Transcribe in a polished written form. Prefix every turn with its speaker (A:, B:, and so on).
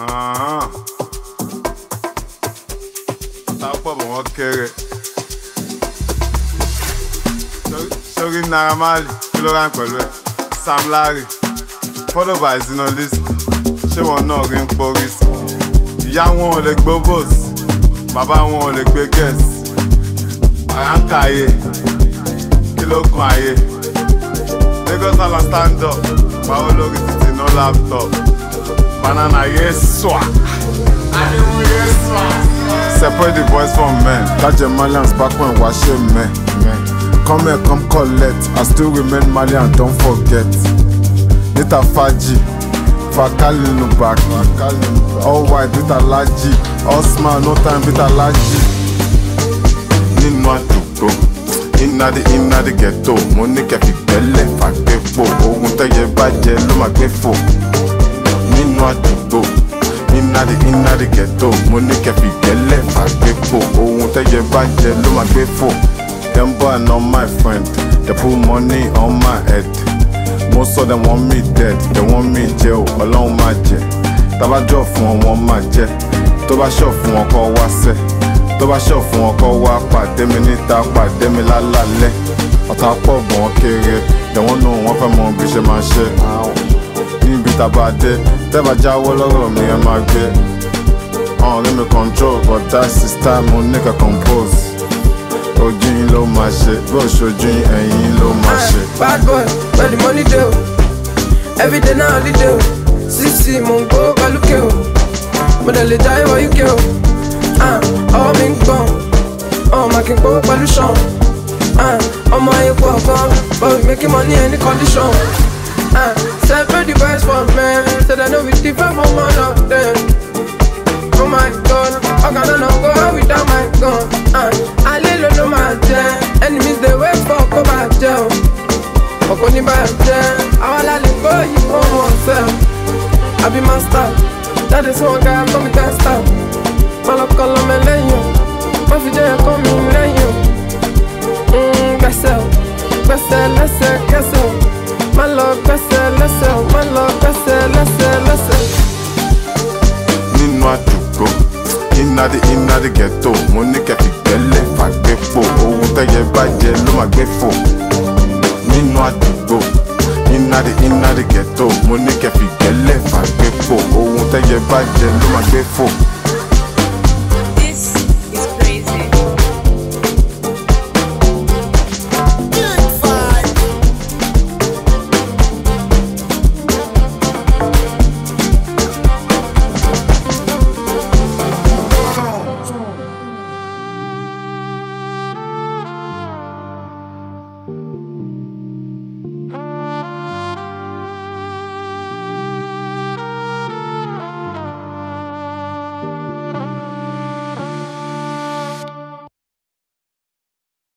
A: Tápọ̀ bọ̀ wọ́n kéré. Sórí Naira Marley kí ló rán pẹ̀lú ẹ̀? Sam Larry follow by Zinolis. Ṣé wọn náà rí ń porí sí? Ìyá wọn ò lè gbó bòs, bàbá wọn ò lè gbé gẹ̀ẹ́sì. Àyà ń ka ayé, kí ló kan ayé? Lagos Island stand up, báwo lórí títì no laptop? Banana yeswa, animal yeswa. Separate the boys from men. Catch a Malians back when wash men. Come here, come collect. I still remain Malian, don't forget. Nita Faji, Fakali no back. All white, Nita Laji. All smile, no time, Nita Laji. Nínú àdúgbò, inna the ghetto. Mo ní kẹfì gbẹ́lẹ̀ fàgbépo. Ohun tẹ́yẹ bàjẹ́ ló máa gbé fò. Nínú àdúgbò, inna the ghetto. Mo ní kẹfì gbẹ́lẹ̀ fàgbépo. Ohun tẹ́yẹ bàjẹ́ ló máa gbé fò. Them boy not my friend. They put money on my head. Most of them want me dead. They want me jail. Alone my jet. Taba drop fún wọn máa jẹ. Tó bá shop fún wọn kó wá ṣe. Tó bá shop fún wọn kó wá pàdé mi níta pàdé mi lálálẹ́. Ọ̀tá pọ̀ bọ̀ wọ́n kéré. They wọ́n know wọ́n fẹ́ mọ bí ṣe máa ṣe. Níbi tàbá dé. Tẹ́bà jáwọ́ lọ́rọ̀ mi ẹ máa gbé. Let me control, but that's his time. Mo ní ká compose. Ojú yín ló máa ṣe, bó ṣojú yín ẹ̀yìn ló máa ṣe.
B: Bad boy, where the money dey o? Everyday na holiday o. Sisi mo ń gbó kálukẹ́ o. Mo dẹ̀ lè jáwé wọ UK o. Ọwọ́ mi ń gbọ̀n, máa kí n gbówó pẹ̀lú ṣan. Ọmọ epo ọ̀kan, but we making money any condition. Separate the boys from men, so they know we different from all of them. Oh my God, how can I not go out without my gun? I lay low my jam. Enemies they wait for go back jail. Oko ni ba jam. Àwọn alálẹ̀ gbọ́ yìí wọ́n wọ́n fẹ́. I be master. That is one guy come me can't stop. Má lọ kọ́ lọ́mọ lẹ́yìn o. Má fi jẹ́ ẹ̀kọ́ mi lẹ́yìn o. Gbẹ́sẹ̀ o, gbẹ́sẹ̀ lẹ́sẹ̀ kẹsẹ̀ o. Má lọ gbẹ́sẹ̀ lẹ́sẹ̀ o, má lọ gbẹ́sẹ̀ lẹ́sẹ̀ lẹ́sẹ̀.
A: Nínú àdúgbò, inna the ghetto. Mo ní kẹfì gbẹ́lẹ̀ fàgbépo. Ohun tẹ́yẹ bàjẹ́ ló máa gbé fò. Nínú àdúgbò, inna the ghetto. Mo ní kẹfì gbẹ́lẹ̀ fàgbépo. Ohun tẹ́yẹ bàjẹ́ ló máa gbé fò.